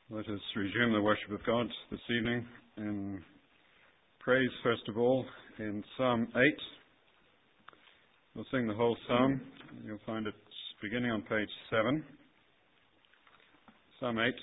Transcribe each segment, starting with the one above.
Let us resume the worship of God this evening in praise, first of all, in Psalm 8. We'll sing the whole psalm. You'll find it beginning on page 7. Psalm 8.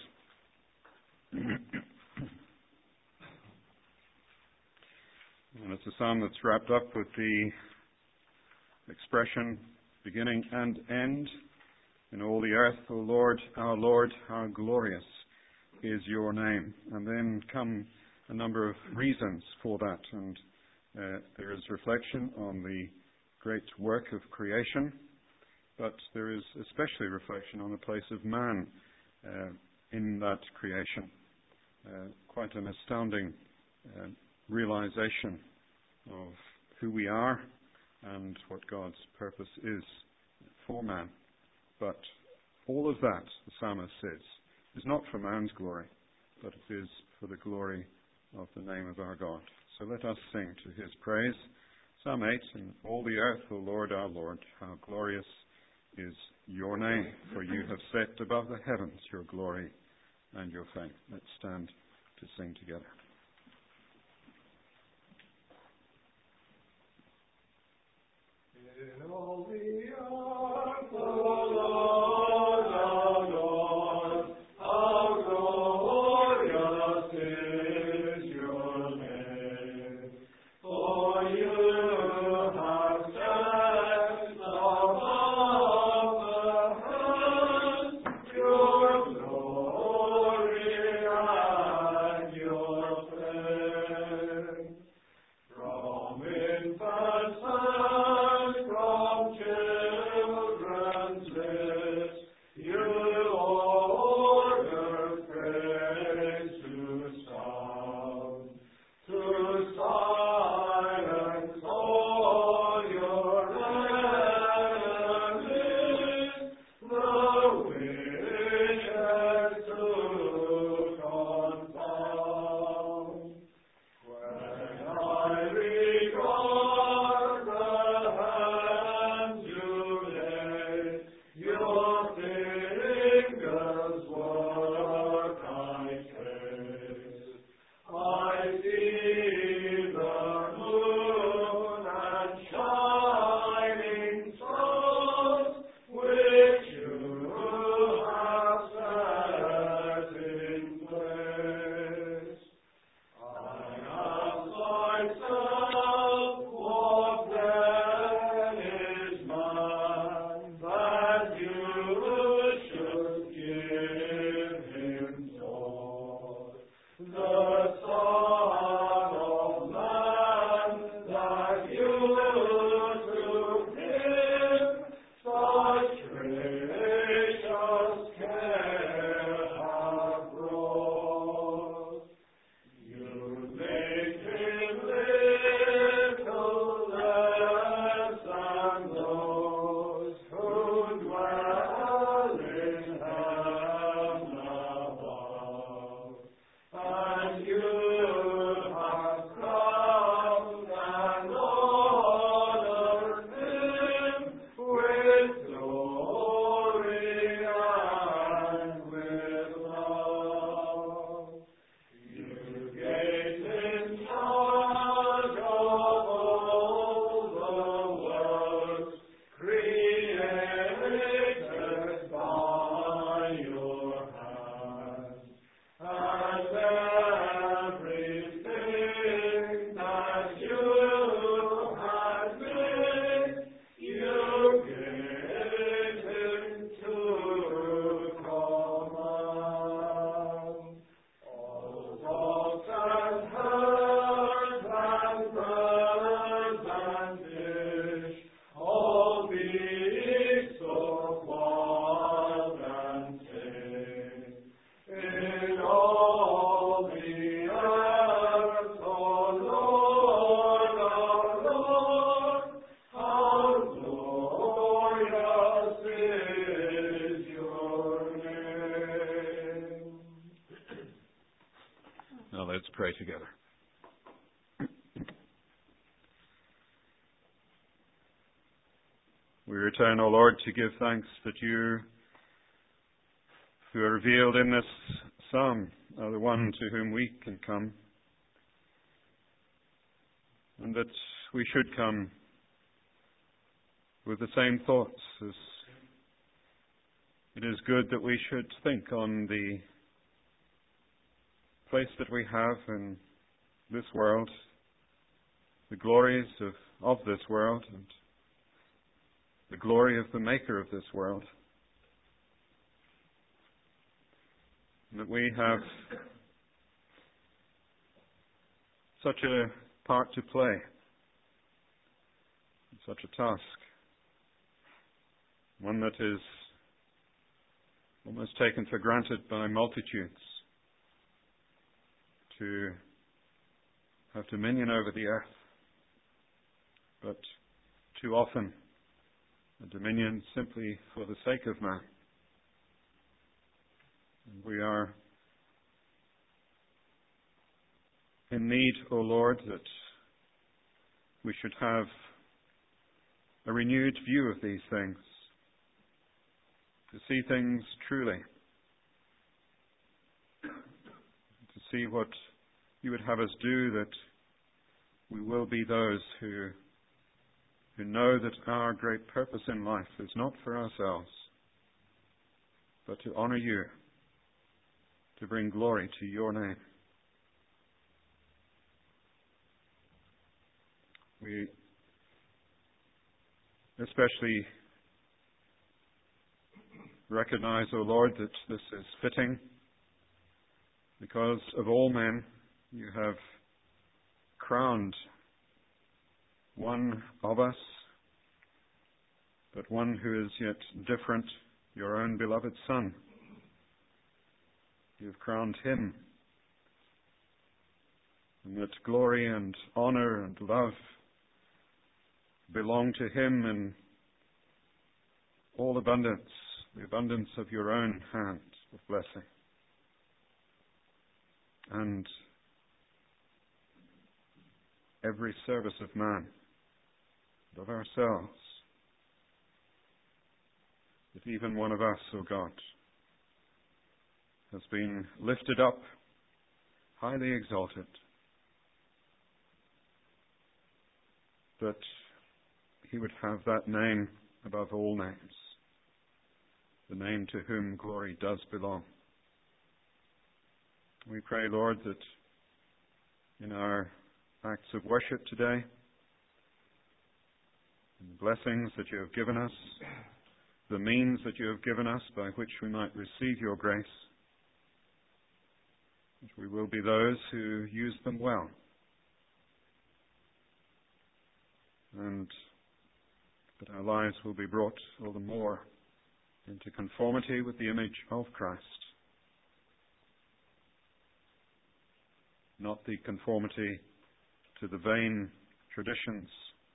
And it's a psalm that's wrapped up with the expression beginning and end. In all the earth, O Lord, how glorious is your name. And then come a number of reasons for that. And there is reflection on the great work of creation, but there is especially reflection on the place of man in that creation. Quite an astounding realization of who we are and what God's purpose is for man. But all of that, the psalmist says, is not for man's glory, but it is for the glory of the name of our God. So let us sing to his praise. Psalm 8, in all the earth, O Lord, our Lord, how glorious is your name, for you have set above the heavens your glory and your fame. Let's stand to sing together. In all the earth, O Lord, our Lord, how glorious is your name. For you have set above the heavens your glory and your fame. From infants and from children's lips, you order praise to sound, to silence all your enemies, the wicked to confound. When I regard the hands you laid, your fingers work I trace. I see the moon and shining stars, which you have set in place. I ask myself, what then is man, that you should give him thought? The Son of Man, that you to him such gracious care have brought. You make him little less than those who dwell in heaven above, and you have crowned and honored him with glory and with love. You gave him charge of all the works created by your hand, and everything that you had made, you gave him to command. All dogs and herds and birds and fish, all beasts of wild and tame, in all the earth, O Lord, our Lord, how glorious is your name. Now let's pray together. We return, O Lord, to give thanks that you, who are revealed in this some are the one to whom we can come, and that we should come with the same thoughts as it is good that we should think on the place that we have in this world, the glories of this world, and the glory of the Maker of this world. And that we have such a part to play, such a task, one that is almost taken for granted by multitudes, to have dominion over the earth, but too often a dominion simply for the sake of man. And we are in need, O Lord, that we should have a renewed view of these things, to see things truly, to see what you would have us do, that we will be those who know that our great purpose in life is not for ourselves, but to honor you, to bring glory to your name. We especially recognize, O Lord, that this is fitting because of all men you have crowned one of us, but one who is yet different, your own beloved Son. You have crowned him, and that glory and honor and love belong to him in all abundance, the abundance of your own hand of blessing. And every service of man, and of ourselves, that even one of us, O God, has been lifted up, highly exalted, that he would have that name above all names, the name to whom glory does belong. We pray, Lord, that in our acts of worship today, and the blessings that you have given us, the means that you have given us by which we might receive your grace, that we will be those who use them well, and that our lives will be brought all the more into conformity with the image of Christ. Not the conformity to the vain traditions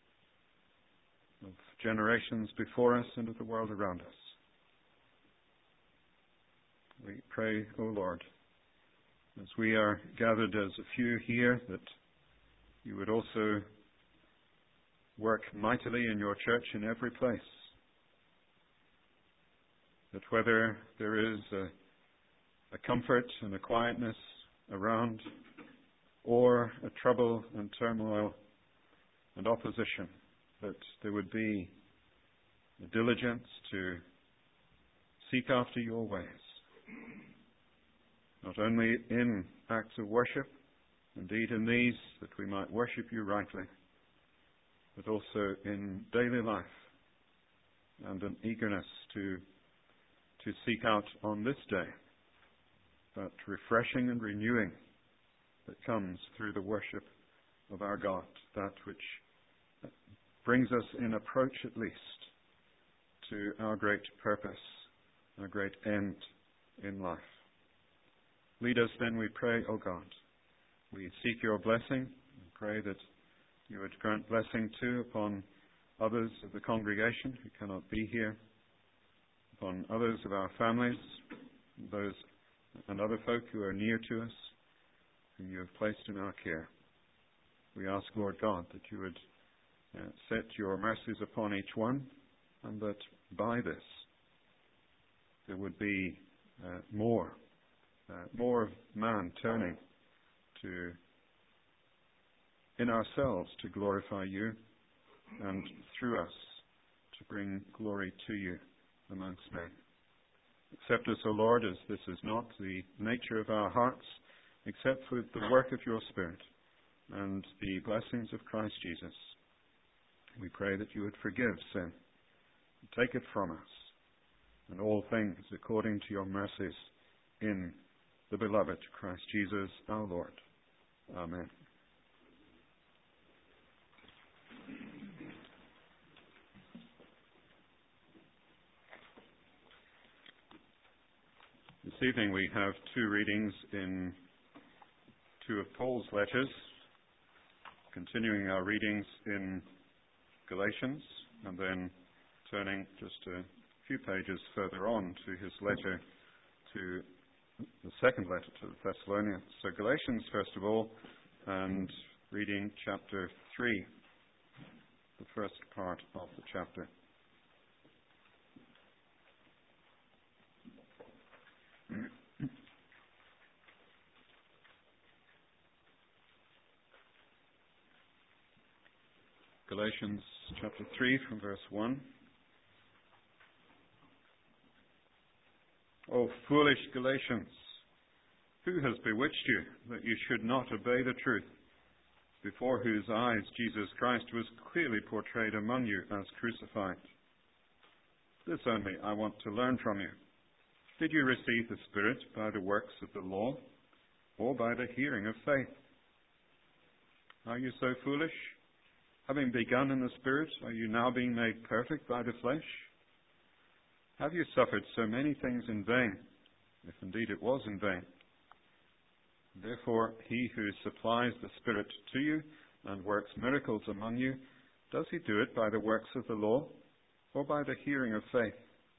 of generations before us and of the world around us. We pray, O Lord, as we are gathered as a few here, that you would also work mightily in your church in every place. That whether there is a comfort and a quietness around, or a trouble and turmoil and opposition, that there would be a diligence to seek after your ways, not only in acts of worship, indeed in these, that we might worship you rightly, but also in daily life, and an eagerness to seek out on this day that refreshing and renewing that comes through the worship of our God, that which brings us in approach at least to our great purpose, our great end in life. Lead us then, we pray, O God. We seek your blessing and pray that you would grant blessing too upon others of the congregation who cannot be here, upon others of our families, those and other folk who are near to us, whom you have placed in our care. We ask, Lord God, that you would set your mercies upon each one, and that by this there would be more more of man turning to, in ourselves, to glorify you, and through us to bring glory to you amongst men. Accept us, O Lord, as this is not the nature of our hearts, except for the work of your Spirit and the blessings of Christ Jesus. We pray that you would forgive sin, take it from us, and all things according to your mercies in the beloved Christ Jesus our Lord. Amen. This evening we have two readings in two of Paul's letters, continuing our readings in Galatians, and then turning just a few pages further on to his letter to the second letter to the Thessalonians. So Galatians first of all, and reading chapter 3, the first part of the chapter. Galatians chapter 3 from verse 1. O foolish Galatians, who has bewitched you that you should not obey the truth, before whose eyes Jesus Christ was clearly portrayed among you as crucified? This only I want to learn from you. Did you receive the Spirit by the works of the law, or by the hearing of faith? Are you so foolish? Having begun in the Spirit, are you now being made perfect by the flesh? Have you suffered so many things in vain, if indeed it was in vain? Therefore, he who supplies the Spirit to you and works miracles among you, does he do it by the works of the law, or by the hearing of faith?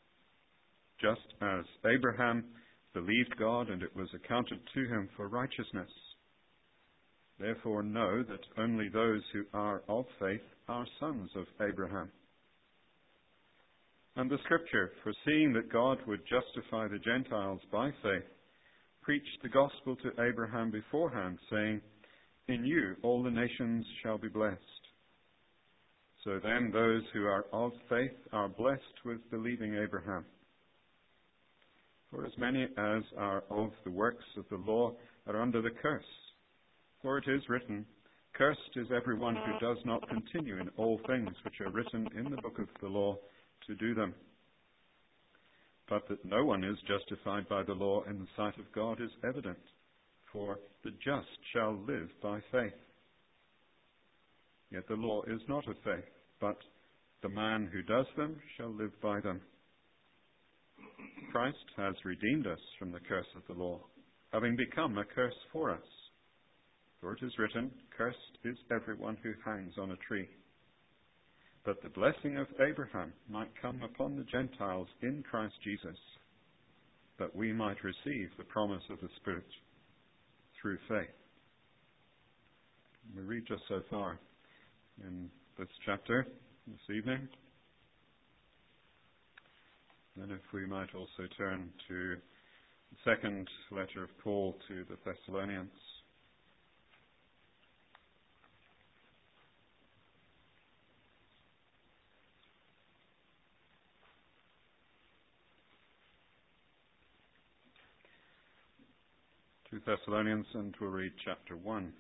Just as Abraham believed God, and it was accounted to him for righteousness. Therefore know that only those who are of faith are sons of Abraham. And the Scripture, foreseeing that God would justify the Gentiles by faith, preached the gospel to Abraham beforehand, saying, In you all the nations shall be blessed. So then those who are of faith are blessed with believing Abraham. For as many as are of the works of the law are under the curse. For it is written, Cursed is everyone who does not continue in all things which are written in the book of the law to do them. But that no one is justified by the law in the sight of God is evident, for the just shall live by faith. Yet the law is not of faith, but the man who does them shall live by them. Christ has redeemed us from the curse of the law, having become a curse for us. For it is written, Cursed is everyone who hangs on a tree. But the blessing of Abraham might come upon the Gentiles in Christ Jesus, that we might receive the promise of the Spirit through faith. We read just so far in this chapter this evening. Then if we might also turn to the second letter of Paul to the Thessalonians. Thessalonians, and we'll read chapter 1.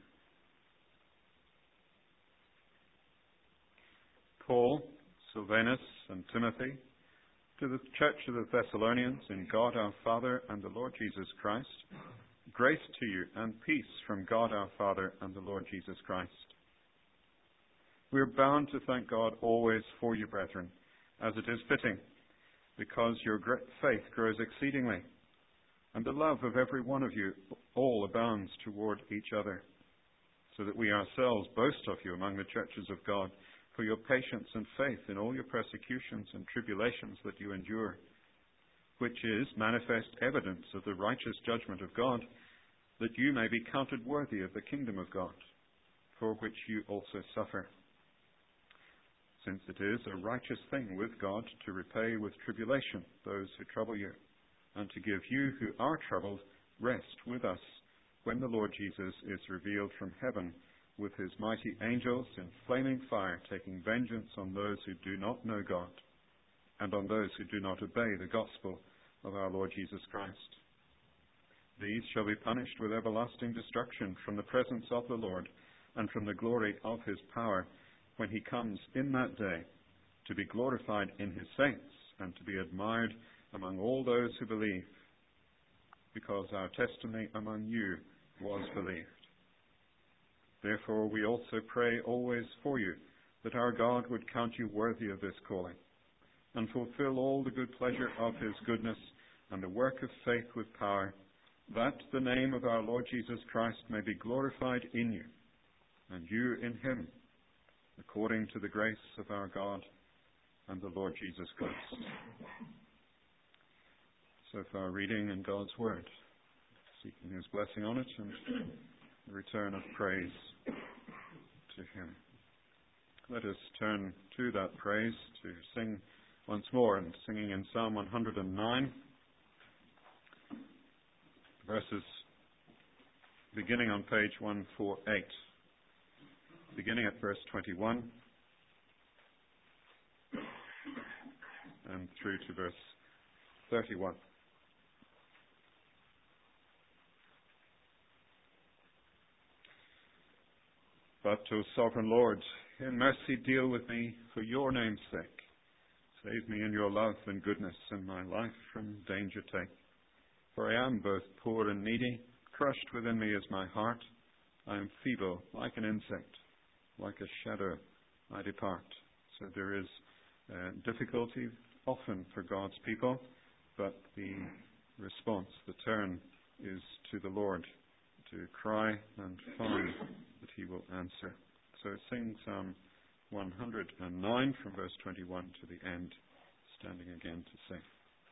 Paul, Silvanus, and Timothy, to the church of the Thessalonians in God our Father and the Lord Jesus Christ, grace to you and peace from God our Father and the Lord Jesus Christ. We are bound to thank God always for you, brethren, as it is fitting, because your great faith grows exceedingly, and the love of every one of you all abounds toward each other, so that we ourselves boast of you among the churches of God for your patience and faith in all your persecutions and tribulations that you endure, which is manifest evidence of the righteous judgment of God, that you may be counted worthy of the kingdom of God, for which you also suffer. Since it is a righteous thing with God to repay with tribulation those who trouble you, and to give you who are troubled rest with us when the Lord Jesus is revealed from heaven with his mighty angels in flaming fire, taking vengeance on those who do not know God and on those who do not obey the gospel of our Lord Jesus Christ. These shall be punished with everlasting destruction from the presence of the Lord and from the glory of his power when he comes in that day to be glorified in his saints and to be admired among all those who believe, because our testimony among you was believed. Therefore we also pray always for you, that our God would count you worthy of this calling, and fulfill all the good pleasure of his goodness and the work of faith with power, that the name of our Lord Jesus Christ may be glorified in you, and you in him, according to the grace of our God and the Lord Jesus Christ. So far, reading in God's Word, seeking his blessing on it and the return of praise to him. Let us turn to that praise to sing once more, and singing in Psalm 109, verses beginning on page 148, beginning at verse 21 and through to verse 31. But, O sovereign Lord, in mercy deal with me for your name's sake. Save me in your love and goodness, and my life from danger take. For I am both poor and needy, crushed within me is my heart. I am feeble, like an insect, like a shadow I depart. So there is difficulty often for God's people, but the response, the turn, is to the Lord, to cry and find that he will answer. So sing Psalm 109 from verse 21 to the end, standing again to sing.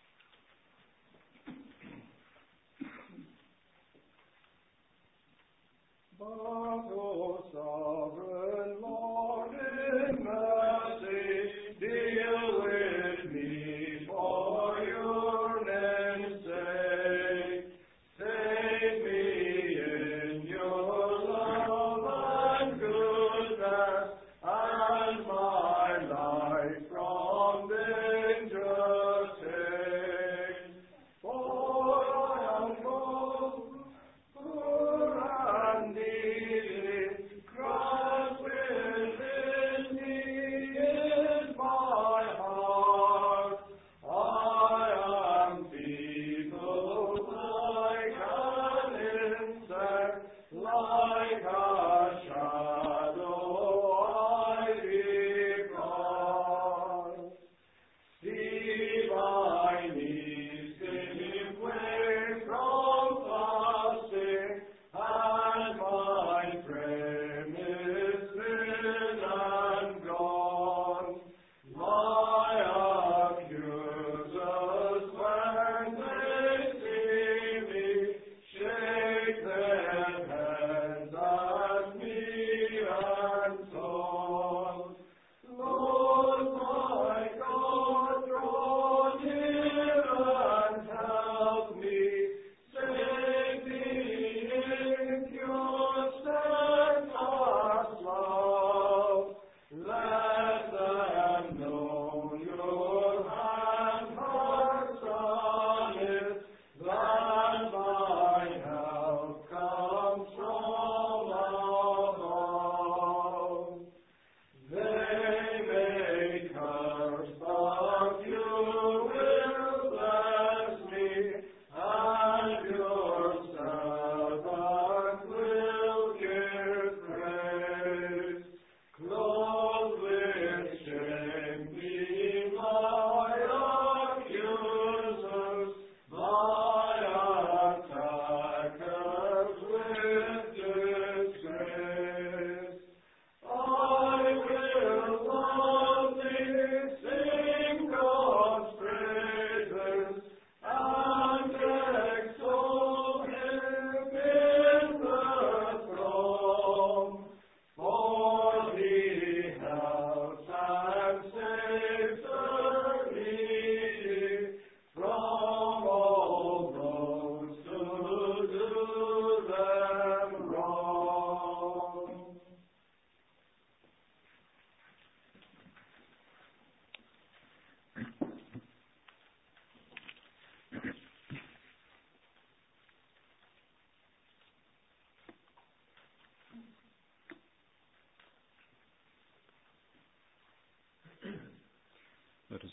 But, O sovereign Lord, in mercy, deal with me for your name's sake. Save me in your love and goodness, and my life from danger take. For I am poor and needy, crushed within me is my heart. I am feeble like an insect, like a shadow I depart. See my knees give way from fasting, and my frame is thin and gone. My accusers, when they see me, shake their heads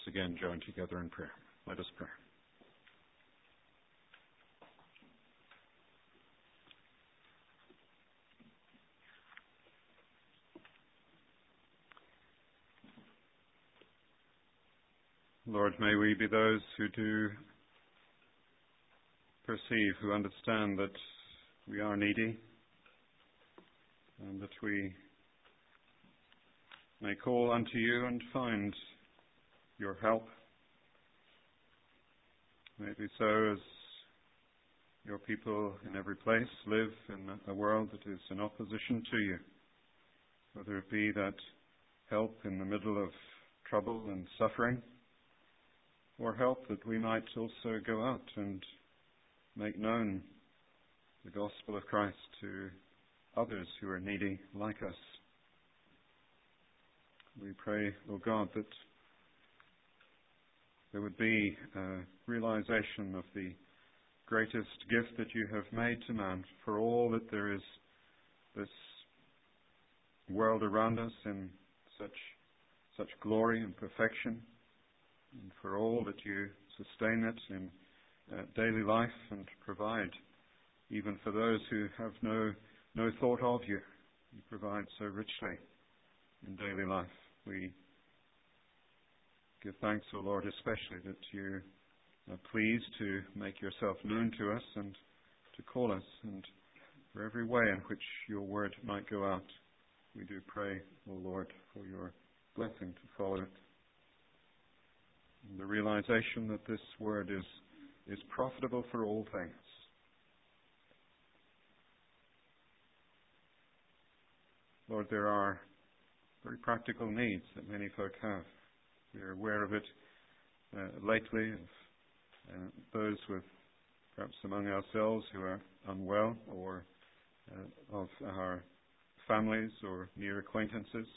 again join together in prayer. Let us pray. Lord, may we be those who do perceive, who understand that we are needy and that we may call unto you and find your help. May it be so as your people in every place live in a world that is in opposition to you, whether it be that help in the middle of trouble and suffering, or help that we might also go out and make known the gospel of Christ to others who are needy like us. We pray, O God, that there would be a realization of the greatest gift that you have made to man, for all that there is this world around us in such glory and perfection, and for all that you sustain it in daily life and provide, even for those who have no thought of you. You provide so richly in daily life. We give thanks, O Lord, especially that you are pleased to make yourself known to us and to call us, and for every way in which your word might go out. We do pray, O Lord, for your blessing to follow it. And the realization that this word is profitable for all things. Lord, there are very practical needs that many folk have. We are aware of it lately, of those with, perhaps among ourselves, who are unwell, or of our families or near acquaintances,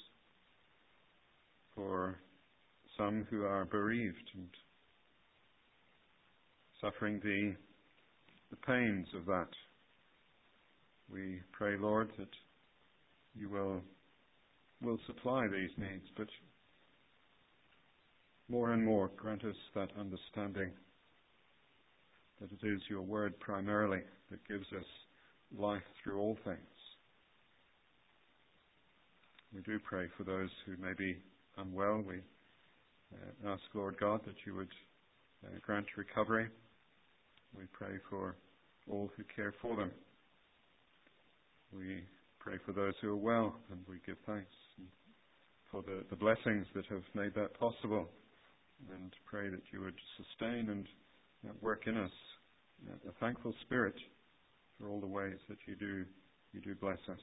for some who are bereaved and suffering the pains of that. We pray, Lord, that you will supply these needs, but more and more grant us that understanding that it is your word primarily that gives us life through all things. We do pray for those who may be unwell. We ask, Lord God, that you would grant recovery. We pray for all who care for them. We pray for those who are well, and we give thanks for the blessings that have made that possible, and pray that you would sustain and work in us a thankful spirit for all the ways that you do bless us.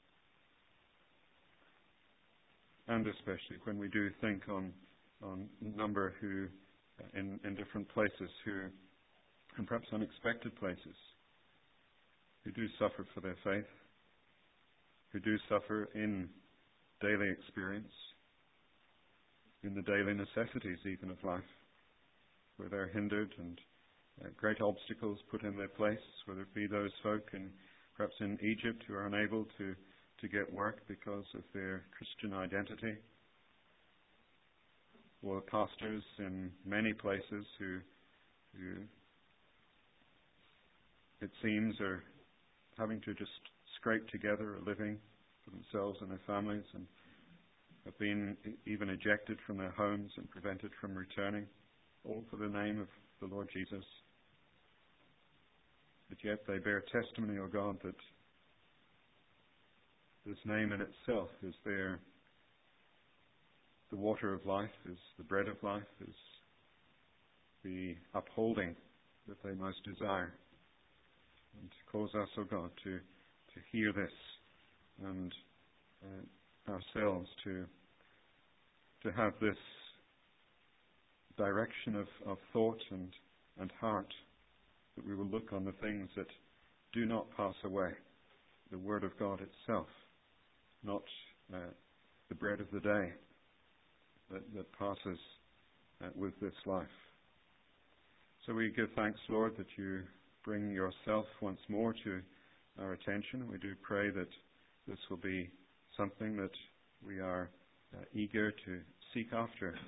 And especially when we do think on a number who in different places, who, and perhaps unexpected places, who do suffer for their faith, who do suffer in daily experience, in the daily necessities even of life, where they're hindered and great obstacles put in their place, whether it be those folk perhaps in Egypt who are unable to get work because of their Christian identity, or pastors in many places who it seems are having to just scrape together a living for themselves and their families, and have been even ejected from their homes and prevented from returning, all for the name of the Lord Jesus. But yet they bear testimony, O God, that this name in itself is the water of life, is the bread of life, is the upholding that they most desire. And cause us, O God, to hear this, and ourselves to have this direction of thought and heart, that we will look on the things that do not pass away, the Word of God itself, not the bread of the day that passes with this life. So we give thanks, Lord, that you bring yourself once more to our attention. We do pray that this will be something that we are eager to seek after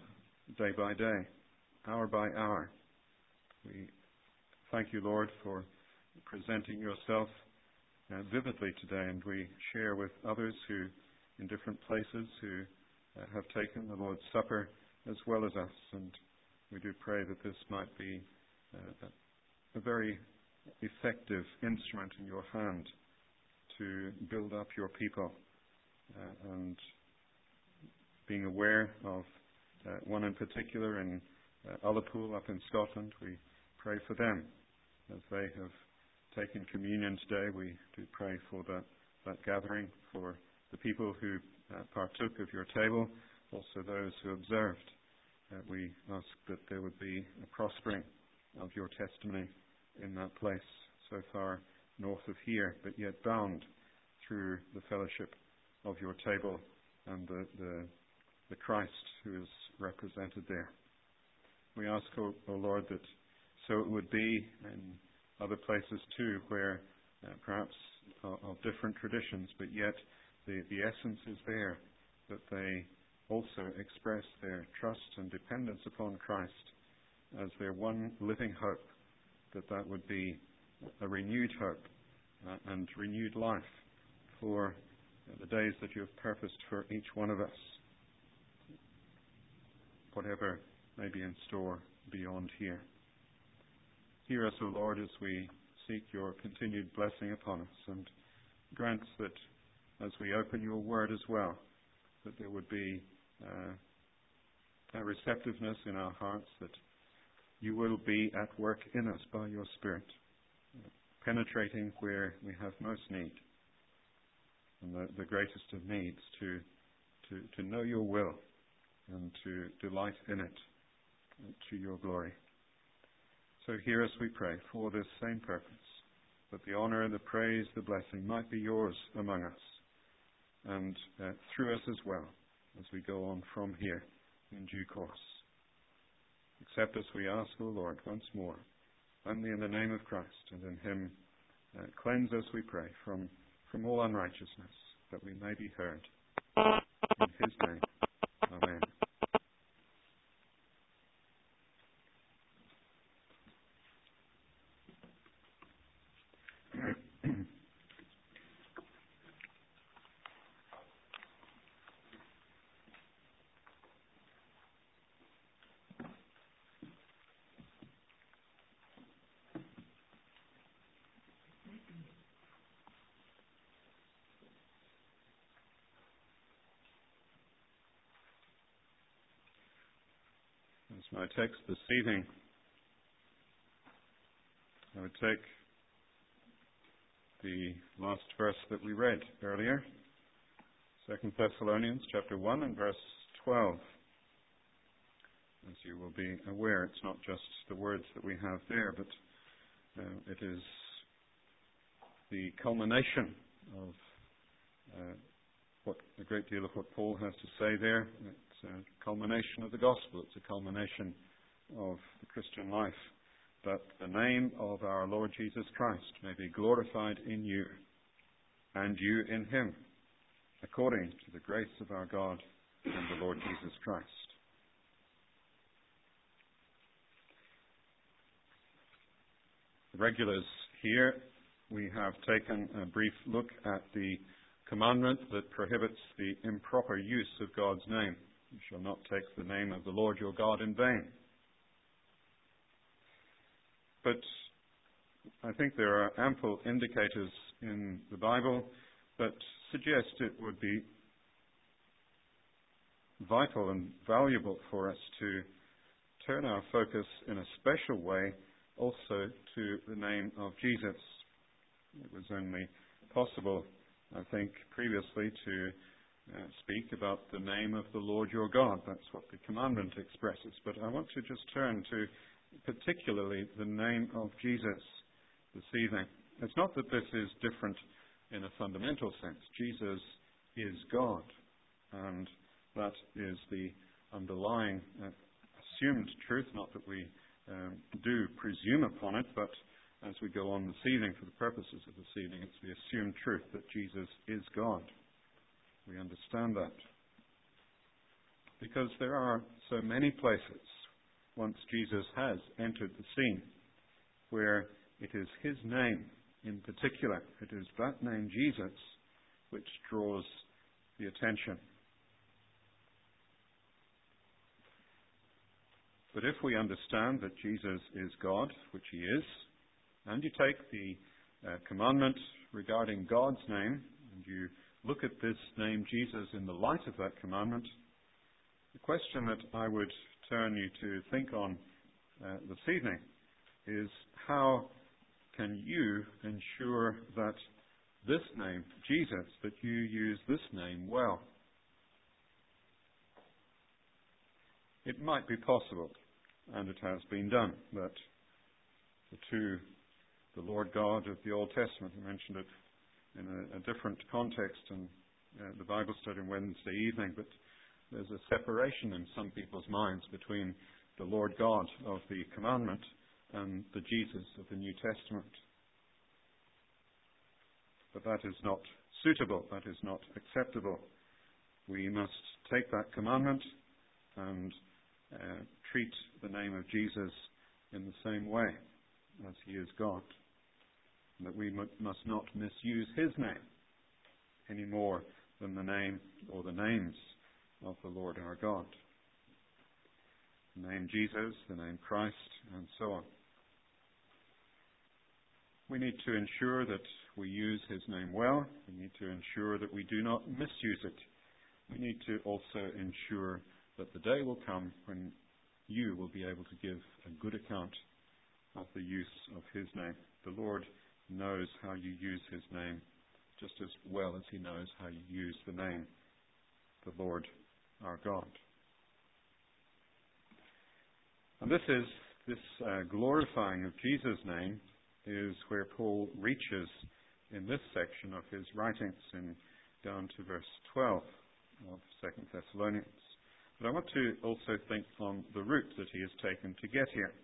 day by day, hour by hour. We thank you, Lord, for presenting yourself vividly today, and we share with others who, in different places, who have taken the Lord's Supper as well as us. And we do pray that this might be a very effective instrument in your hand to build up your people. And being aware of one in particular in Ullapool up in Scotland, we pray for them as they have taken communion today. We do pray for that gathering, for the people who partook of your table, also those who observed. We ask that there would be a prospering of your testimony in that place, so far north of here, but yet bound through the fellowship of your table and the Christ who is represented there. We ask, O Lord, that so it would be in other places too, where perhaps of different traditions, but yet the essence is there, that they also express their trust and dependence upon Christ as their one living hope, that would be a renewed hope and renewed life for the days that you have purposed for each one of us, whatever may be in store beyond here. Hear us, O Lord, as we seek your continued blessing upon us, and grant that as we open your word as well, that there would be a receptiveness in our hearts, that you will be at work in us by your Spirit, penetrating where we have most need, and the greatest of needs, to know your will and to delight in it to your glory. So hear us, we pray, for this same purpose, that the honor, the praise, the blessing might be yours among us, and through us as well, as we go on from here in due course. Accept us, we ask, O Lord, once more, only in the name of Christ, and in him cleanse us, we pray, from all unrighteousness, that we may be heard. In his name, amen. As my text this evening, I would take the last verse that we read earlier, 2 Thessalonians chapter 1 and verse 12. As you will be aware, it's not just the words that we have there, but it is the culmination of a great deal of what Paul has to say there. It's a culmination of the gospel. It's a culmination of the Christian life, that the name of our Lord Jesus Christ may be glorified in you, and you in him, according to the grace of our God and the Lord Jesus Christ. Regulars here, we have taken a brief look at the commandment that prohibits the improper use of God's name. You shall not take the name of the Lord your God in vain. But I think there are ample indicators in the Bible that suggest it would be vital and valuable for us to turn our focus in a special way also to the name of Jesus. It was only possible, I think, previously to speak about the name of the Lord your God. That's what the commandment expresses. But I want to just turn to particularly the name of Jesus this evening. It's not that this is different in a fundamental sense. Jesus is God, and that is the underlying assumed truth, not that we do presume upon it, but as we go on this evening, for the purposes of this evening, it's the assumed truth that Jesus is God. We understand that. because there are so many places, once Jesus has entered the scene, where it is his name in particular, it is that name Jesus, which draws the attention. But if we understand that Jesus is God, which he is, and you take the commandment regarding God's name, and you look at this name Jesus in the light of that commandment, the question that I would turn you to think on this evening is, how can you ensure that this name, Jesus, that you use this name well? It might be possible, and it has been done, that the Lord God of the Old Testament, we mentioned it in a different context in the Bible study on Wednesday evening, but there's a separation in some people's minds between the Lord God of the commandment and the Jesus of the New Testament. But that is not suitable, that is not acceptable. We must take that commandment and treat the name of Jesus in the same way as he is God. And that we must not misuse his name any more than the name or the names of the Lord our God. The name Jesus, the name Christ, and so on. We need to ensure that we use his name well. We need to ensure that we do not misuse it. We need to also ensure that the day will come when you will be able to give a good account of the use of his name. The Lord knows how you use his name just as well as he knows how you use the name, the Lord our God. And this glorifying of Jesus' name is where Paul reaches in this section of his writings, down to verse 12 of 2 Thessalonians. But I want to also think on the route that he has taken to get here.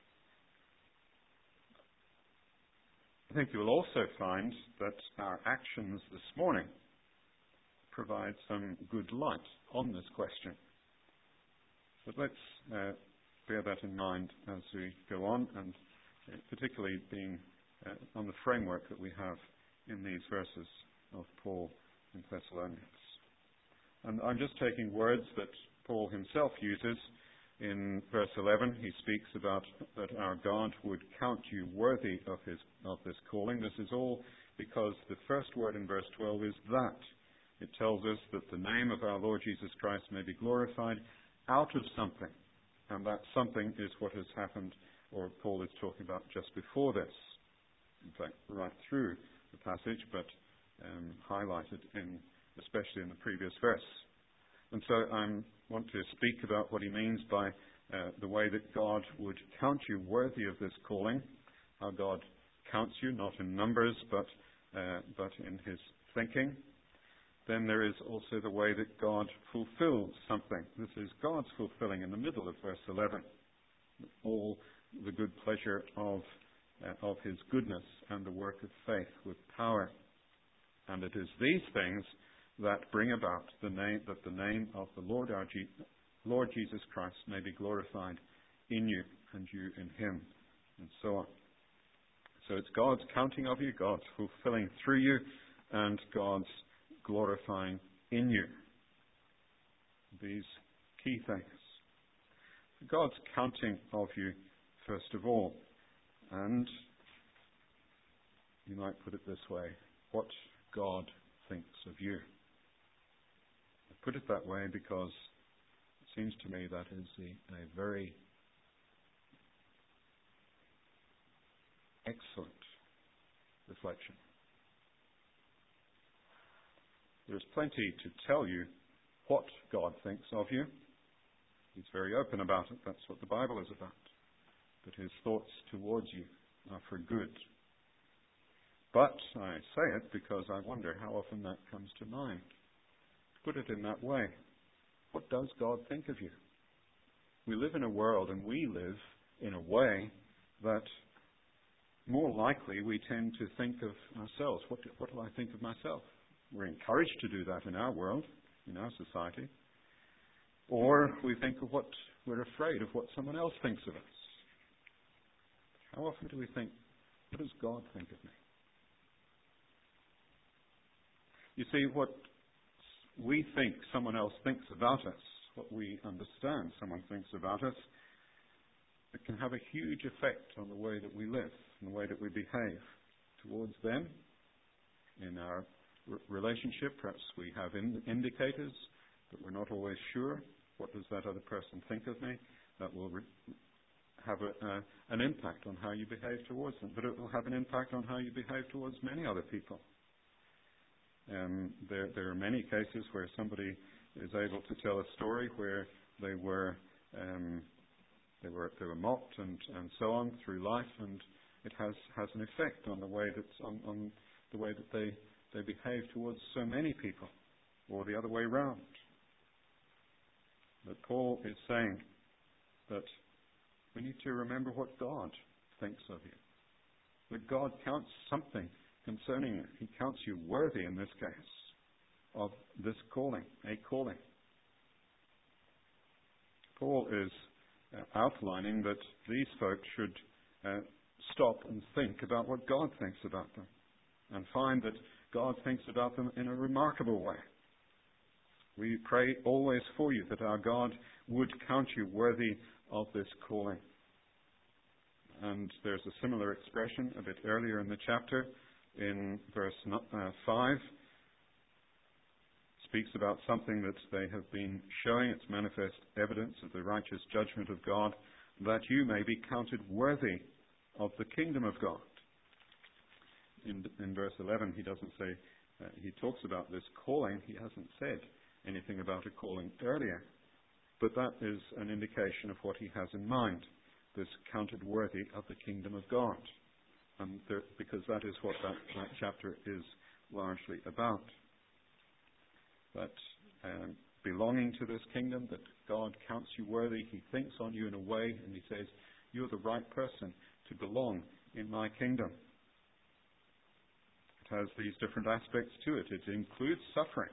I think you will also find that our actions this morning provide some good light on this question. But let's bear that in mind as we go on, and particularly being on the framework that we have in these verses of Paul in Thessalonians. And I'm just taking words that Paul himself uses. In verse 11, he speaks about that our God would count you worthy of this calling. This is all because the first word in verse 12 is that. It tells us that the name of our Lord Jesus Christ may be glorified out of something. And that something is what has happened, or Paul is talking about just before this. In fact, right through the passage, but highlighted especially in the previous verse. And so I want to speak about what he means by the way that God would count you worthy of this calling, how God counts you, not in numbers, but in his thinking. Then there is also the way that God fulfills something. This is God's fulfilling in the middle of verse 11. All the good pleasure of his goodness and the work of faith with power. And it is these things that bring about the name of the Lord Jesus Christ may be glorified in you and you in him, and so on. So it's God's counting of you, God's fulfilling through you, and God's glorifying in you. These key things. God's counting of you, first of all. And you might put it this way, what God thinks of you. I put it that way because it seems to me that is a very excellent reflection. There's plenty to tell you what God thinks of you. He's very open about it. That's what the Bible is about. But his thoughts towards you are for good. But I say it because I wonder how often that comes to mind. Put it in that way. What does God think of you? We live in a world, and we live in a way that more likely we tend to think of ourselves. What do I think of myself? We're encouraged to do that in our world, in our society. Or we think of we're afraid of what someone else thinks of us. How often do we think, what does God think of me? You see, what we think someone else thinks about us, what we understand someone thinks about us, it can have a huge effect on the way that we live and the way that we behave towards them in our relationship. Perhaps we have indicators, but we're not always sure. What does that other person think of me? That will have an impact on how you behave towards them, but it will have an impact on how you behave towards many other people. There are many cases where somebody is able to tell a story where they were mocked and so on through life, and it has an effect on the way on the way that they behave towards so many people, or the other way round. But Paul is saying that we need to remember what God thinks of you. That God counts something concerning you. He counts you worthy, in this case, of this calling, a calling. Paul is outlining that these folks should stop and think about what God thinks about them, and find that God thinks about them in a remarkable way. We pray always for you that our God would count you worthy of this calling. And there's a similar expression a bit earlier in the chapter, in verse 5. Speaks about something that they have been showing, its manifest evidence of the righteous judgment of God, that you may be counted worthy of the kingdom of God. In verse 11, he doesn't say, he talks about this calling. He hasn't said anything about a calling earlier, but that is an indication of what he has in mind, this counted worthy of the kingdom of God, and because that is what that chapter is largely about. That belonging to this kingdom, that God counts you worthy, he thinks on you in a way, and he says, you're the right person to belong in my kingdom. It has these different aspects to it. It includes suffering.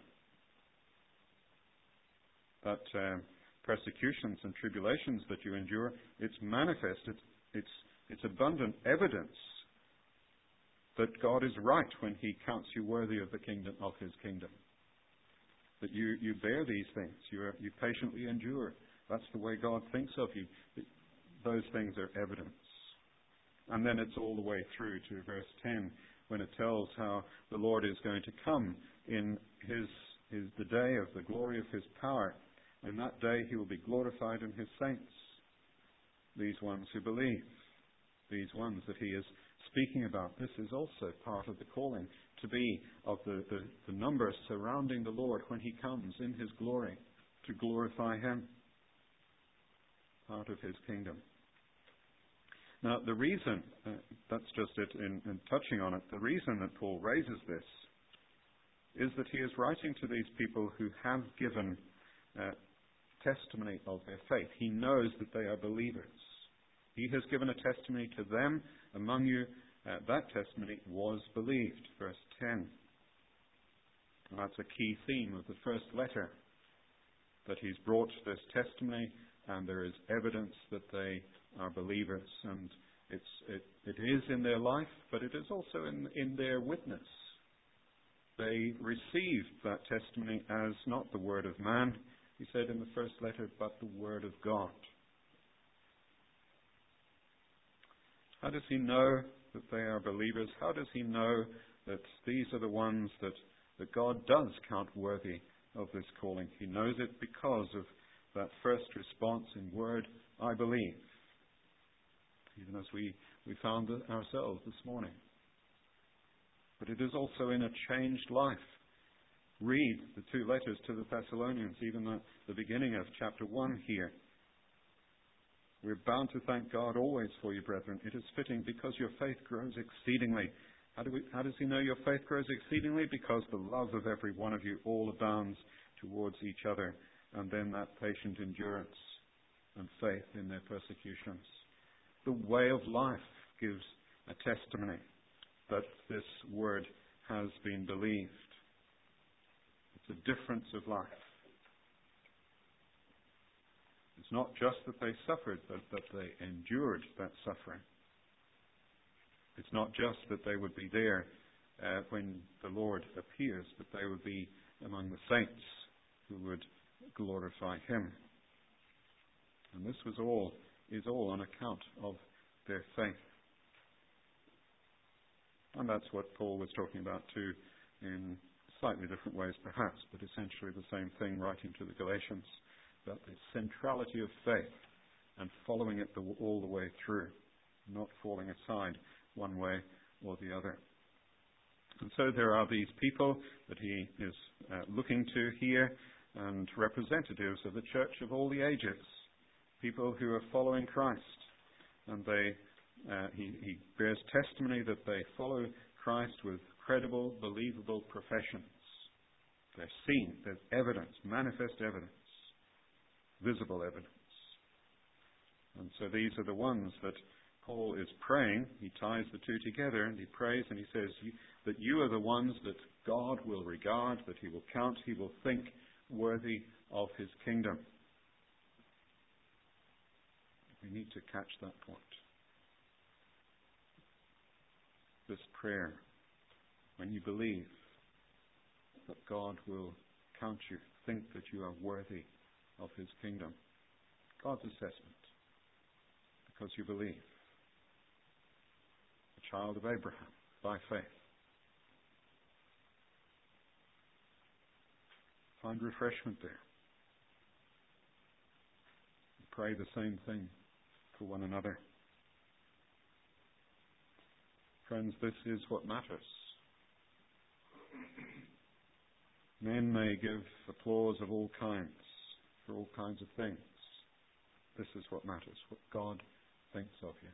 That persecutions and tribulations that you endure, it's manifest, it's abundant evidence that God is right when he counts you worthy of the kingdom, of his kingdom. That you bear these things, you patiently endure. That's the way God thinks of you. Those things are evidence. And then it's all the way through to verse 10, when it tells how the Lord is going to come in the day of the glory of his power. In that day he will be glorified in his saints, these ones who believe, these ones that he is speaking about. This is also part of the calling, to be of the number surrounding the Lord when he comes in his glory, to glorify him, part of his kingdom. Now, the reason, that's just it in touching on it, the reason that Paul raises this is that he is writing to these people who have given testimony of their faith. He knows that they are believers. He has given a testimony to them among you. That testimony was believed. Verse 10. And that's a key theme of the first letter, that he's brought this testimony and there is evidence that they are believers. And it is in their life, but it is also in their witness. They received that testimony as not the word of man, he said in the first letter, but the word of God. How does he know that they are believers? How does he know that these are the ones that God does count worthy of this calling? He knows it because of that first response in word, I believe. Even as we found it ourselves this morning. But it is also in a changed life. Read the two letters to the Thessalonians, even the beginning of chapter 1 here. We're bound to thank God always for you, brethren. It is fitting because your faith grows exceedingly. How does he know your faith grows exceedingly? Because the love of every one of you all abounds towards each other. And then that patient endurance and faith in their persecutions. The way of life gives a testimony that this word has been believed. It's a difference of life. It's not just that they suffered, but that they endured that suffering. It's not just that they would be there when the Lord appears, but they would be among the saints who would glorify Him. And this is all on account of their faith. And that's what Paul was talking about too, in slightly different ways perhaps, but essentially the same thing, writing to the Galatians, about the centrality of faith and following it all the way through, not falling aside one way or the other. And so there are these people that he is looking to here, and representatives of the church of all the ages, people who are following Christ, and he bears testimony that they follow Christ with credible, believable professions. They're seen, there's evidence, manifest evidence, visible evidence. And so these are the ones that Paul is praying. He ties the two together, and he prays and he says that you are the ones that God will regard, that He will count, He will think worthy of His kingdom. We need to catch that point. This prayer, when you believe that God will count you, think that you are worthy of His kingdom. God's assessment, because you believe. A child of Abraham, by faith. Find refreshment there. Pray the same thing for one another. Friends, this is what matters. Men may give applause of all kinds, for all kinds of things. This is what matters, what God thinks of you.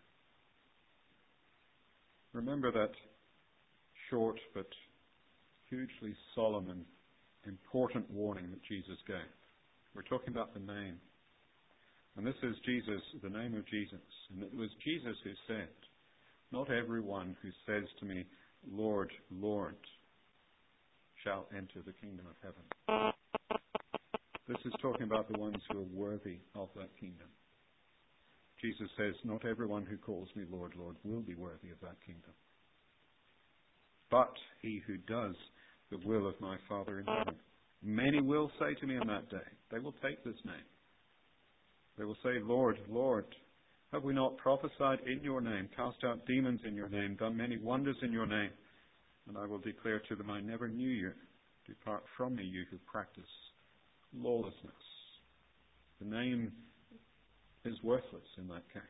Remember that short but hugely solemn and important warning that Jesus gave. We're talking about the name. And this is Jesus, the name of Jesus. And it was Jesus who said, not everyone who says to me, Lord, Lord, shall enter the kingdom of heaven. This is talking about the ones who are worthy of that kingdom. Jesus says, not everyone who calls me Lord, Lord will be worthy of that kingdom. But he who does the will of my Father in heaven. Many will say to me on that day, they will take this name. They will say, Lord, Lord, have we not prophesied in your name, cast out demons in your name, done many wonders in your name? And I will declare to them, I never knew you. Depart from me, you who practice lawlessness. The name is worthless in that case.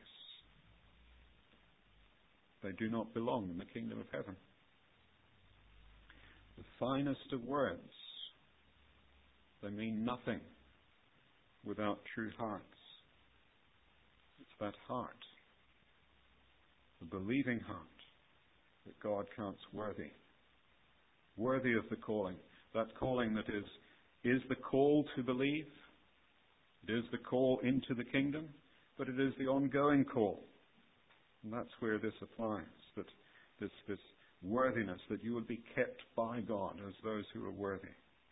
They do not belong in the kingdom of heaven. The finest of words, they mean nothing without true hearts. It's that heart, the believing heart, that God counts worthy. Worthy of the calling. That calling that is the call to believe. It is the call into the kingdom, but it is the ongoing call. And that's where this applies, that this worthiness, that you would be kept by God as those who are worthy.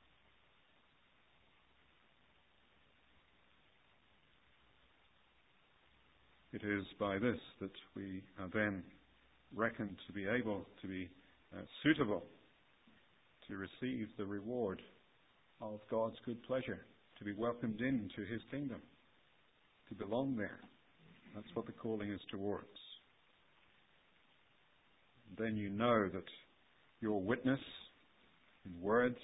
It is by this that we are then reckoned to be able to be suitable to receive the reward of God's good pleasure, to be welcomed into His kingdom, to belong there. That's what the calling is towards. Then you know that your witness in words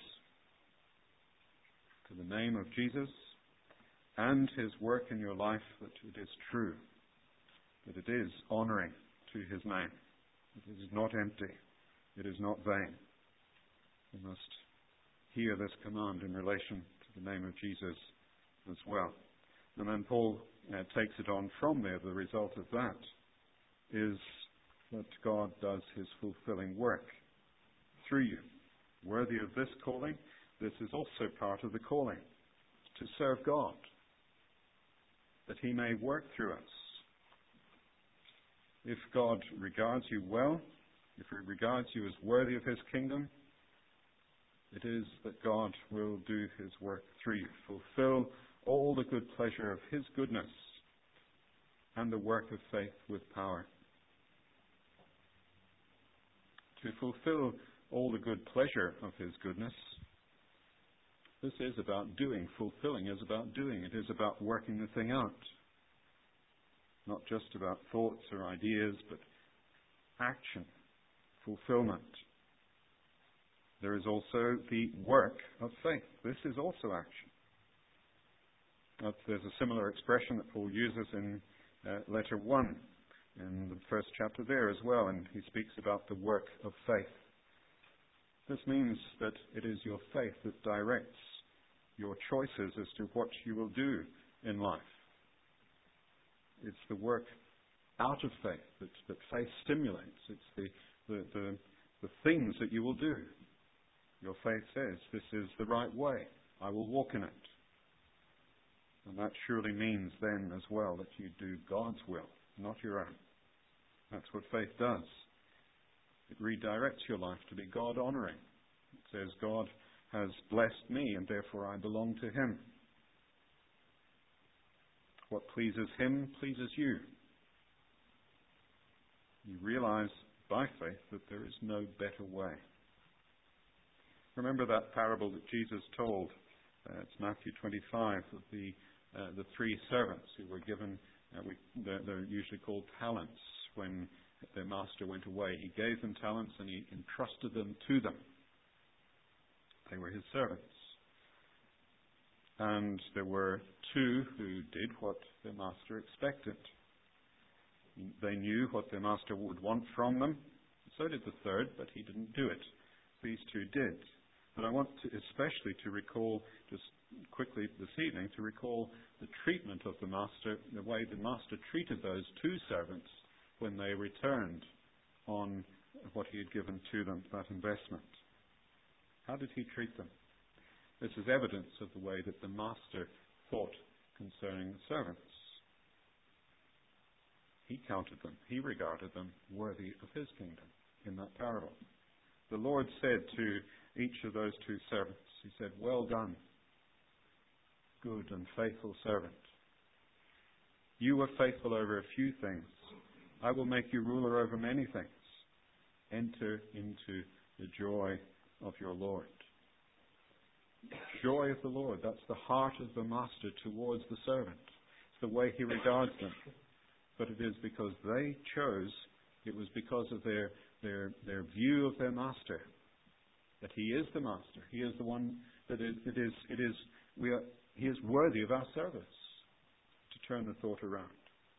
to the name of Jesus and His work in your life, that it is true, that it is honoring to His name. It is not empty. It is not vain. We must hear this command in relation to the name of Jesus as well. And then Paul takes it on from there. The result of that is that God does His fulfilling work through you. Worthy of this calling, this is also part of the calling, to serve God, that He may work through us. If God regards you well, if He regards you as worthy of His kingdom, it is that God will do His work through you, fulfill all the good pleasure of his goodness and the work of faith with power. To fulfill all the good pleasure of his goodness, this is about doing. Fulfilling is about doing. It is about working the thing out. Not just about thoughts or ideas, but action, fulfillment. There is also the work of faith. This is also action. There's a similar expression that Paul uses in letter 1, in the first chapter there as well, and he speaks about the work of faith. This means that it is your faith that directs your choices as to what you will do in life. It's the work out of faith that faith stimulates. It's the things that you will do. Your faith says, this is the right way. I will walk in it. And that surely means then as well that you do God's will, not your own. That's what faith does. It redirects your life to be God-honoring. It says, God has blessed me and therefore I belong to him. What pleases him pleases you. You realize by faith that there is no better way. Remember that parable that Jesus told. It's Matthew 25 of the 3 servants who were given, they're usually called talents. When their master went away, he gave them talents and he entrusted them to them. They were his servants. And there were 2 who did what their master expected. They knew what their master would want from them. So did the third, but he didn't do it. These 2 did. But I want to especially to recall, just quickly this evening, to recall the treatment of the master, the way the master treated those 2 servants when they returned on what he had given to them, that investment. How did he treat them? This is evidence of the way that the master thought concerning the servants. He counted them, he regarded them worthy of his kingdom in that parable. The Lord said to each of those 2 servants, he said, well done, good and faithful servant. You were faithful over a few things. I will make you ruler over many things. Enter into the joy of your Lord. Joy of the Lord, that's the heart of the master towards the servant. It's the way he regards them. But it is because they chose, it was because of their view of their master, that he is the master. He is the one that he is worthy of our service, to turn the thought around.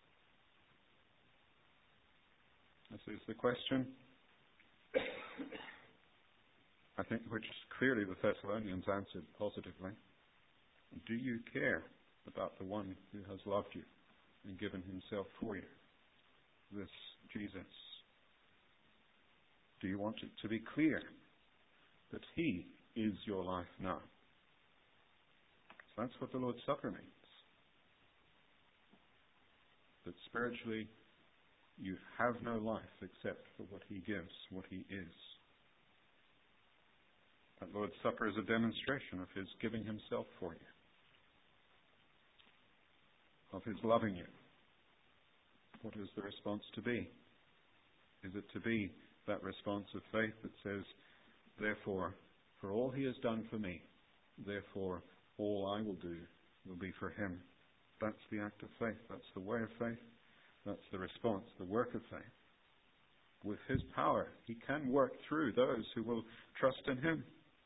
This is the question, I think, which clearly the Thessalonians answered positively. Do you care about the one who has loved you and given himself for you, this Jesus? Do you want it to be clear that he is your life now? So that's what the Lord's Supper means. That spiritually you have no life except for what he gives, what he is. That Lord's Supper is a demonstration of his giving himself for you, of his loving you. What is the response to be? Is it to be that response of faith that says, therefore, for all he has done for me, therefore, all I will do will be for him. That's the act of faith. That's the way of faith. That's the response, the work of faith. With his power, he can work through those who will trust in him.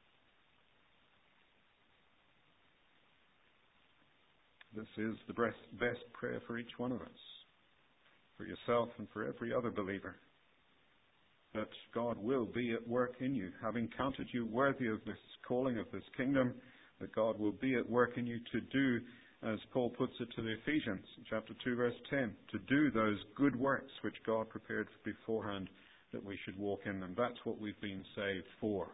This is the best prayer for each one of us, for yourself and for every other believer, that God will be at work in you, having counted you worthy of this calling of this kingdom, that God will be at work in you to do, as Paul puts it to the Ephesians, chapter 2, verse 10, to do those good works which God prepared beforehand that we should walk in them. That's what we've been saved for,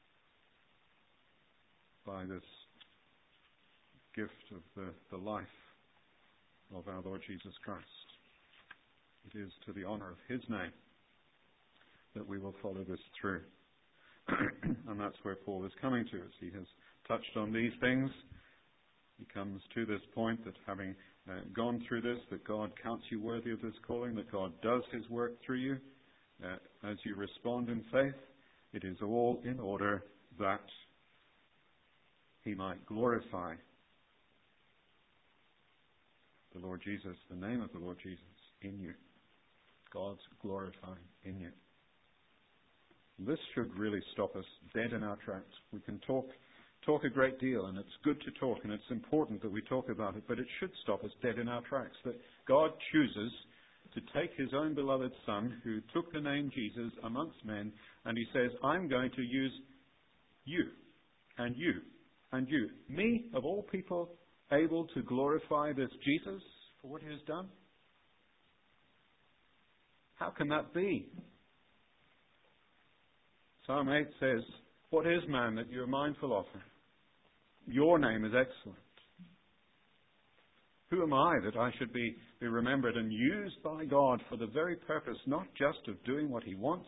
by this gift of the life of our Lord Jesus Christ. It is to the honor of his name that we will follow this through. And that's where Paul is coming to us. He has touched on these things He comes to this point that having gone through this, that God counts you worthy of this calling, that God does his work through you. As you respond in faith, it is all in order that he might glorify the Lord Jesus, the name of the Lord Jesus in you. God's glorifying in you. This should really stop us dead in our tracks. We can talk a great deal, and it's good to talk, and it's important that we talk about it, but it should stop us dead in our tracks. That God chooses to take his own beloved Son, who took the name Jesus amongst men, and he says, I'm going to use you, and you, and you. Me, of all people, able to glorify this Jesus for what he has done? How can that be? Psalm 8 says, what is man that you are mindful of him? Your name is excellent. Who am I that I should be remembered and used by God for the very purpose, not just of doing what he wants,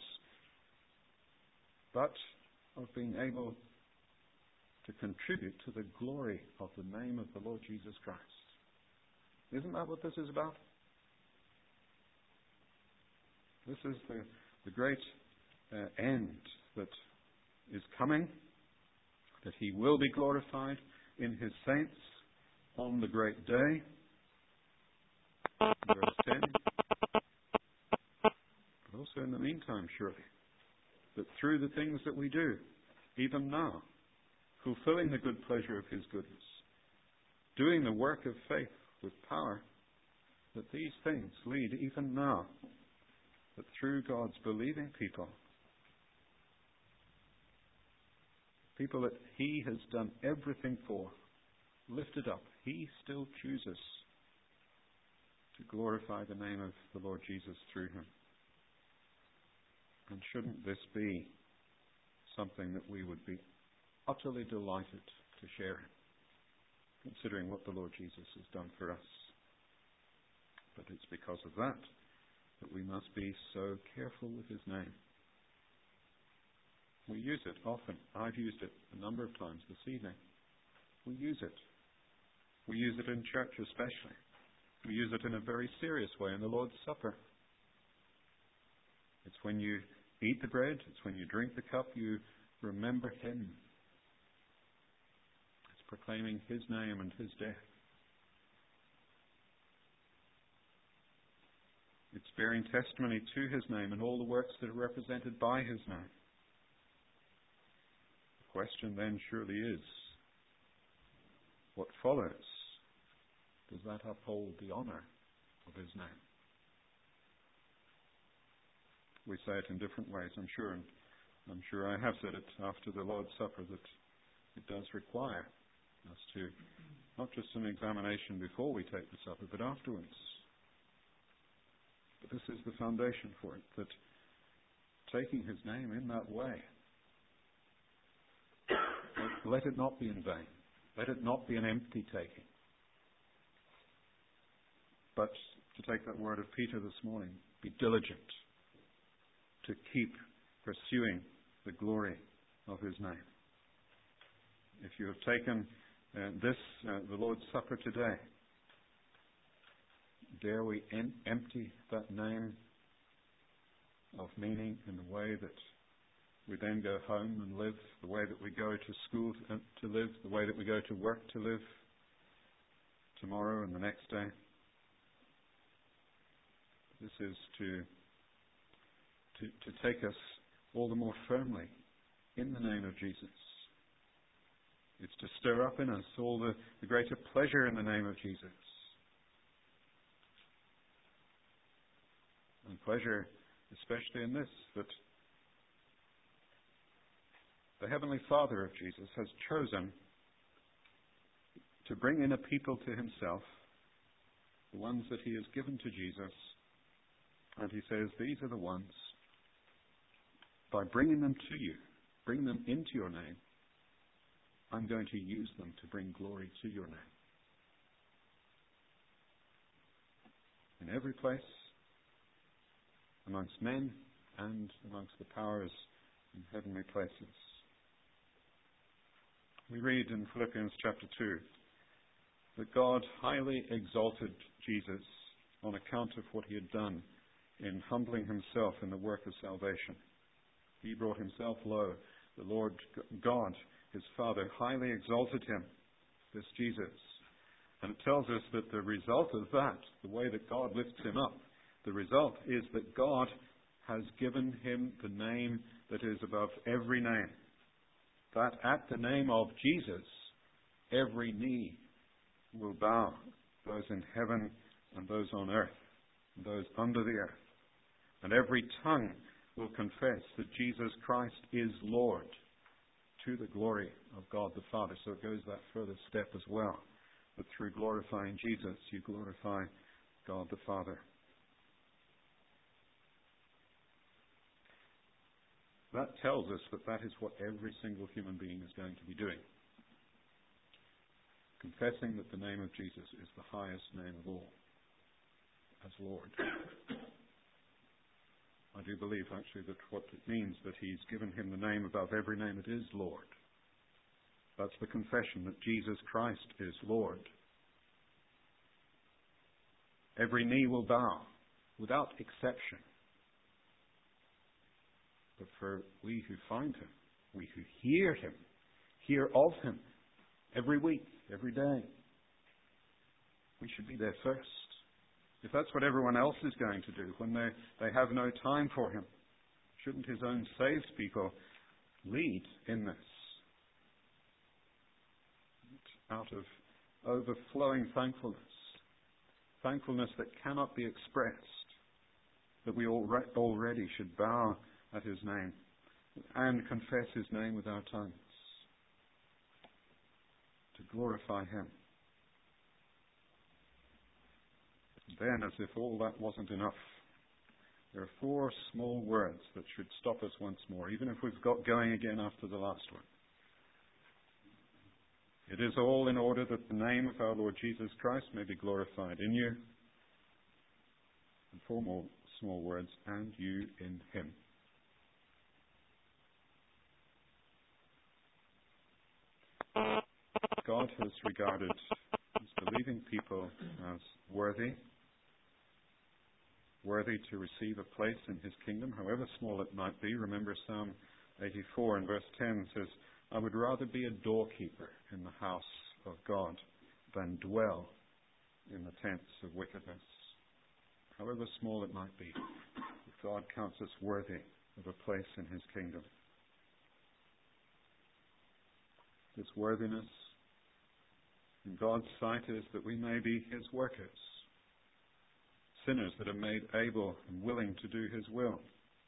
but of being able to contribute to the glory of the name of the Lord Jesus Christ? Isn't that what this is about? This is the great end that is coming, that he will be glorified in his saints on the great day. Verse 10. But also in the meantime, surely, that through the things that we do, even now, fulfilling the good pleasure of his goodness, doing the work of faith with power, that these things lead even now, that through God's believing people that he has done everything for, lifted up, he still chooses to glorify the name of the Lord Jesus through him. And shouldn't this be something that we would be utterly delighted to share, considering what the Lord Jesus has done for us? But it's because of that we must be so careful with his name. We use it often. I've used it a number of times this evening. We use it. We use it in church especially. We use it in a very serious way in the Lord's Supper. It's when you eat the bread, it's when you drink the cup, you remember him. It's proclaiming his name and his death. It's bearing testimony to his name and all the works that are represented by his name. The question then surely is, what follows? Does that uphold the honour of his name? We say it in different ways, I'm sure, and I'm sure I have said it after the Lord's Supper, that it does require us to, not just an examination before we take the supper, but afterwards. But this is the foundation for it, that taking his name in that way, let it not be in vain. Let it not be an empty taking. But to take that word of Peter this morning, be diligent to keep pursuing the glory of his name. If you have taken the Lord's Supper today, dare we empty that name of meaning in the way that we then go home and live, the way that we go to school to live, the way that we go to work to live tomorrow and the next day. This is to take us all the more firmly in the name of Jesus. It's to stir up in us all the greater pleasure in the name of Jesus. And pleasure especially in this, that the Heavenly Father of Jesus has chosen to bring in a people to himself, the ones that he has given to Jesus. And he says, these are the ones, by bringing them to you, bring them into your name, I'm going to use them to bring glory to your name. In every place, amongst men and amongst the powers in heavenly places. We read in Philippians chapter 2 that God highly exalted Jesus on account of what he had done in humbling himself in the work of salvation. He brought himself low. The Lord God, his Father, highly exalted him, this Jesus. And it tells us that the result of that, the way that God lifts him up, the result is that God has given him the name that is above every name. That at the name of Jesus, every knee will bow, those in heaven and those on earth, and those under the earth. And every tongue will confess that Jesus Christ is Lord, to the glory of God the Father. So it goes that further step as well, that through glorifying Jesus, you glorify God the Father. That tells us that that is what every single human being is going to be doing. Confessing that the name of Jesus is the highest name of all, as Lord. I do believe, actually, that what it means that he's given him the name above every name that is Lord. That's the confession that Jesus Christ is Lord. Every knee will bow, without exception. But for we who find him, we who hear of him, every week, every day, we should be there first. If that's what everyone else is going to do when they have no time for him, shouldn't his own saved people lead in this? Out of overflowing thankfulness that cannot be expressed, that we already should bow at his name and confess his name with our tongues to glorify him. Then, as if all that wasn't enough, there are 4 small words that should stop us once more, even if we've got going again after the last one. It is all in order that the name of our Lord Jesus Christ may be glorified in you. And 4 more small words, and you in him. God has regarded his believing people as worthy to receive a place in his kingdom, however small it might be. Remember Psalm 84 and verse 10 says, I would rather be a doorkeeper in the house of God than dwell in the tents of wickedness. However small it might be, God counts us worthy of a place in his kingdom. This worthiness in God's sight is that we may be his workers, sinners that are made able and willing to do his will.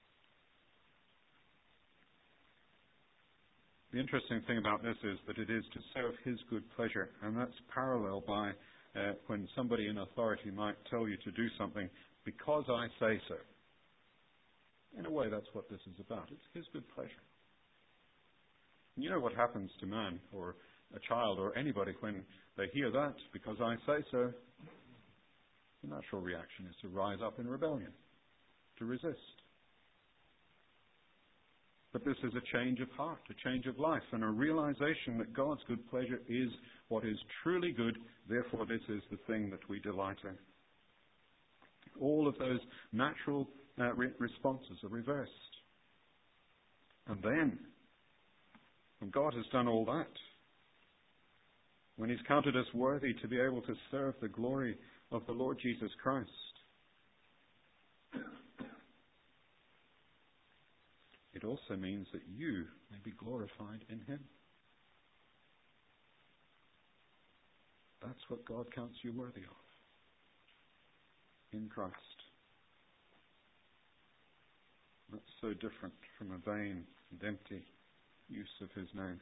The interesting thing about this is that it is to serve his good pleasure, and that's parallel by when somebody in authority might tell you to do something because I say so. In a way, that's what this is about. It's his good pleasure. And you know what happens to man or a child or anybody when they hear that, because I say so, the natural reaction is to rise up in rebellion, to resist. But this is a change of heart, a change of life, and a realization that God's good pleasure is what is truly good, therefore this is the thing that we delight in. All of those natural responses are reversed. And then, when God has done all that, when he's counted us worthy to be able to serve the glory of the Lord Jesus Christ, it also means that you may be glorified in him. That's what God counts you worthy of in Christ. That's so different from a vain and empty use of his name.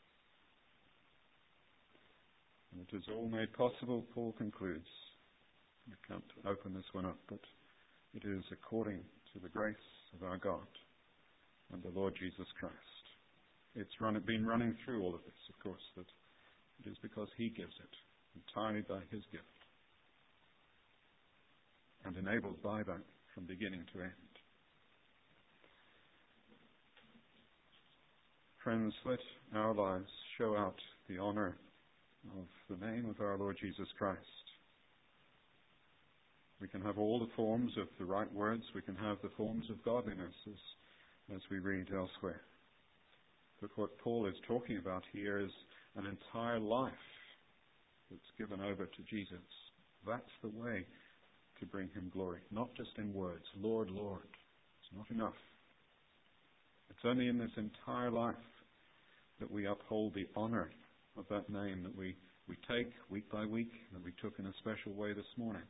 And it is all made possible, Paul concludes. I can't open this one up, but it is according to the grace of our God and the Lord Jesus Christ. It's been running through all of this, of course, that it is because he gives it, entirely by his gift, and enabled by that from beginning to end. Friends, let our lives show out the honor of the name of our Lord Jesus Christ. We can have all the forms of the right words. We can have the forms of godliness as we read elsewhere. But what Paul is talking about here is an entire life that's given over to Jesus. That's the way to bring him glory. Not just in words. Lord, Lord. It's not enough. It's only in this entire life that we uphold the honor of that name that we take week by week, that we took in a special way this morning.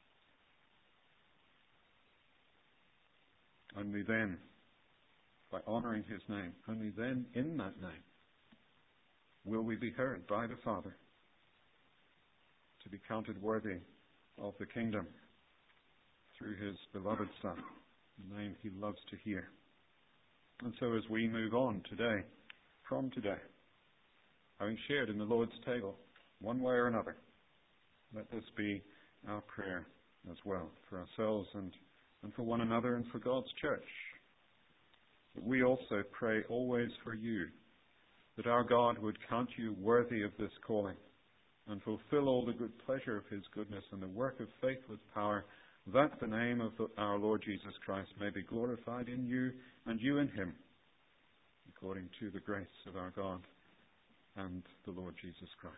Only then, by honoring his name, only then in that name will we be heard by the Father to be counted worthy of the kingdom through his beloved Son, the name he loves to hear. And so as we move on today, from today, having shared in the Lord's table, one way or another, let this be our prayer as well, for ourselves and for one another and for God's church. But we also pray always for you, that our God would count you worthy of this calling and fulfill all the good pleasure of his goodness and the work of faith with power, that the name of our Lord Jesus Christ may be glorified in you and you in him, according to the grace of our God and the Lord Jesus Christ.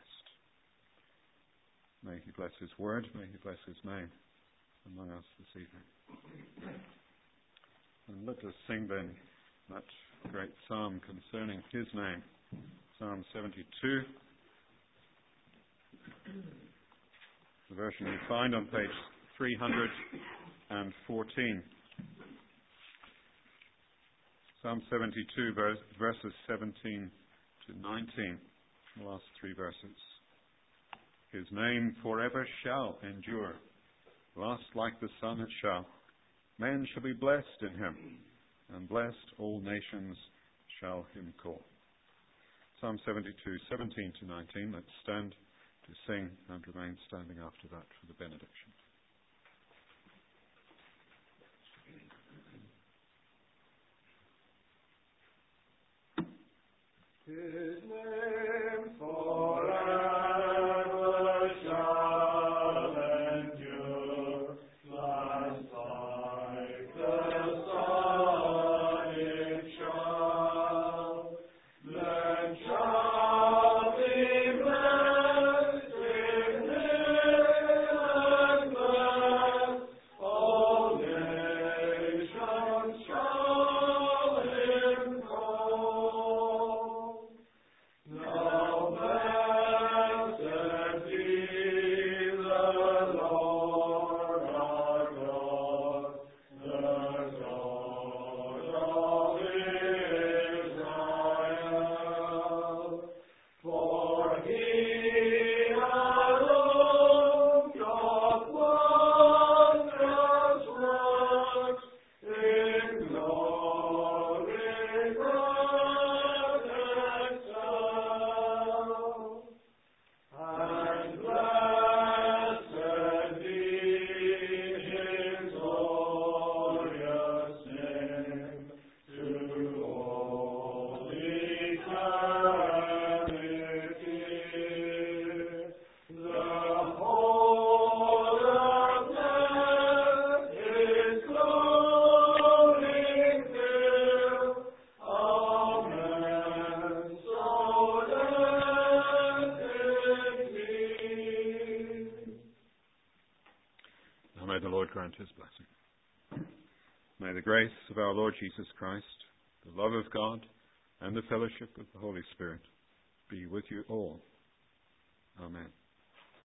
May he bless his word, may he bless his name among us this evening. And let us sing then that great psalm concerning his name, Psalm 72. The version you find on page 314. Psalm 72, verses 17 to 19, the last three verses. His name forever shall endure. Last like the sun it shall. Men shall be blessed in him, and blessed all nations shall him call. Psalm 72, 17 to 19. Let's stand to sing and remain standing after that for the benediction. His name forever shall endure, last like the sun it shall. Then shall be blessed in him and blessed all nations shall him call. Now blessed be the Lord our God, the God of Israel. For he alone doth wondrous works in glory bright excel. And blessed be his glorious name to all eternity. The whole of earth his glory fill. Amen. So let it be. Now may the Lord grant his blessing. May the grace of our Lord Jesus Christ, the love of God, and the fellowship of the Holy Spirit be with you all. Amen.